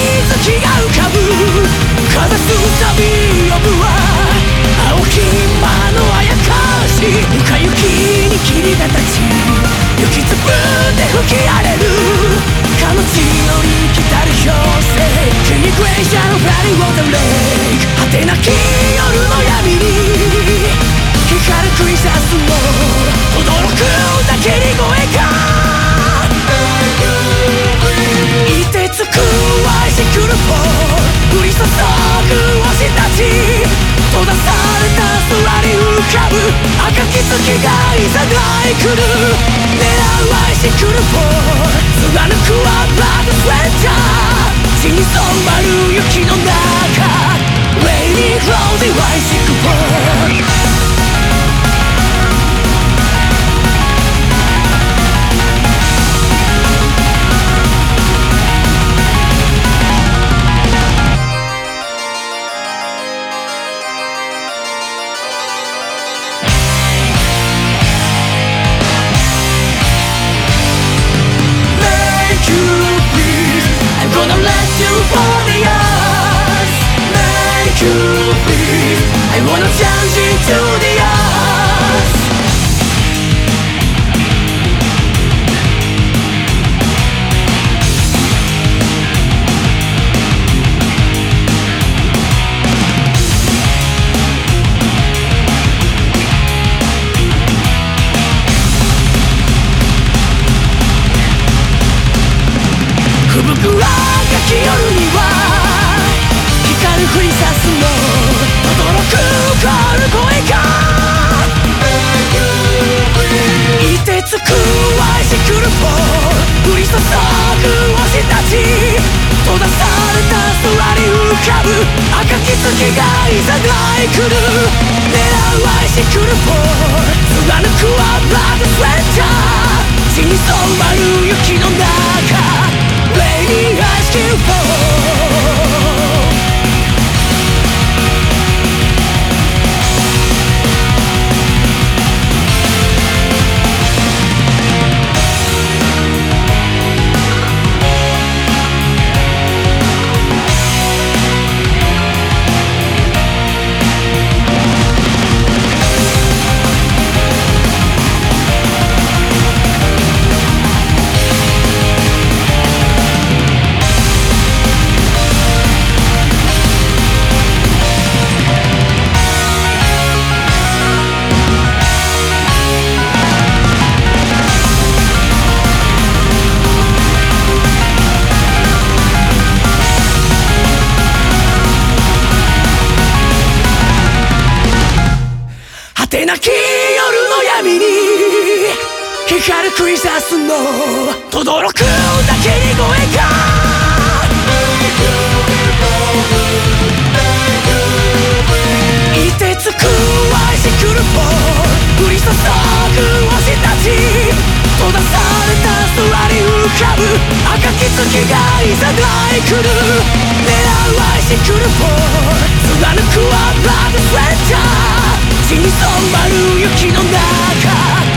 月が浮かぶかざすサビ呼ぶわ青き間のあやかしぬか雪に霧が立ち雪粒で吹き荒れる彼の血より来たる氷石キングレイシャのフラリーウォーターレイク果てなき夜の闇に光るクリスマスの轟くだけに声が凍てつく愛し来るフォー降り注ぐ星たち閉ざされた空に浮かぶ赤き月がいざない来る狙う愛し来るフォー貫くはブラッドスレンジャー血に染まる雪の中 Waiting for the rising fire I wanna change into the earth吹雪はかき夜には光るクリスマスの轟く声が凍てつく愛し来るフォー降り注ぐ星たち閉ざされた空に浮かぶ赤き月がいざない来る狙う愛し来るフォー貫くはブラッドスレンジャー血に染まる雪の中 Lady Ice King Fall果てなき夜の闇に光るクリスマスの轟くだけに声が凍てつく愛し来るフォー降り注ぐ星たち閉ざされた空に浮かぶ赤き月がいざない来る狙う愛し来るフォー貫くはブラッドスレンジャー血に染まる雪の中